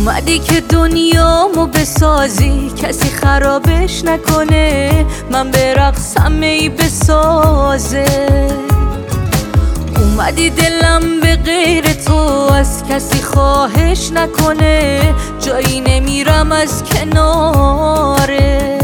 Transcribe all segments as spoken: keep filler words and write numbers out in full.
اومدی که دنیامو بسازی کسی خرابش نکنه، من برقصم ای بسازه. اومدی دلم به غیر تو از کسی خواهش نکنه، جایی نمیرم از کنارت.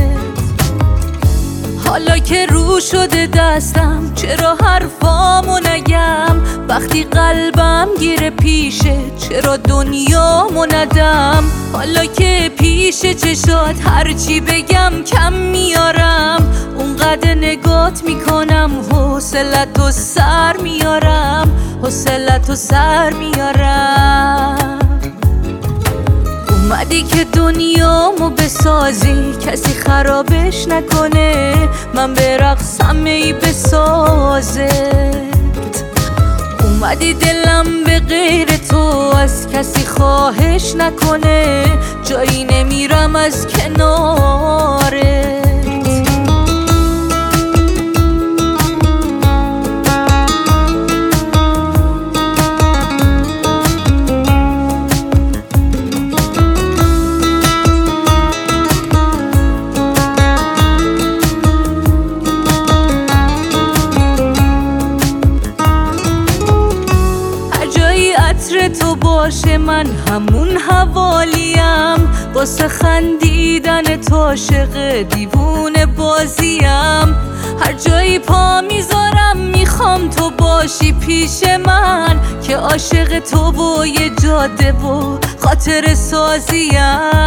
حالا که رو شده دستم چرا حرفامو نگم، وقتی قلبم گیره پیشه چرا دنیامو ندم. حالا که پیش چشات هرچی بگم کم میارم، اونقدر نگات میکنم حوصلتو سر میارم، حوصلتو سر میارم. اومدی که دنیامو بسازی کسی خرابش نکنه، من برقصم ای بسازت. اومدی دلم به غیر تو از کسی خواهش نکنه، جایی نمیرم از کنارت. عطر تو باشه من همون حوالیم، واسه خندیدن تو عاشق دیوونه بازیم. هر جایی پا میذارم میخوام تو باشی پیش من، که عاشق تو و یه جاده و خاطر سازیم.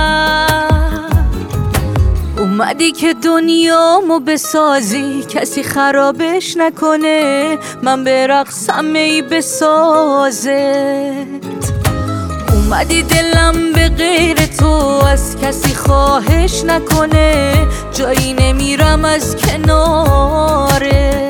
اومدی که دنیامو بسازی کسی خرابش نکنه، من برقصم ای بسازت. اومدی دلم به غیر تو از کسی خواهش نکنه، جایی نمیرم از کنارت.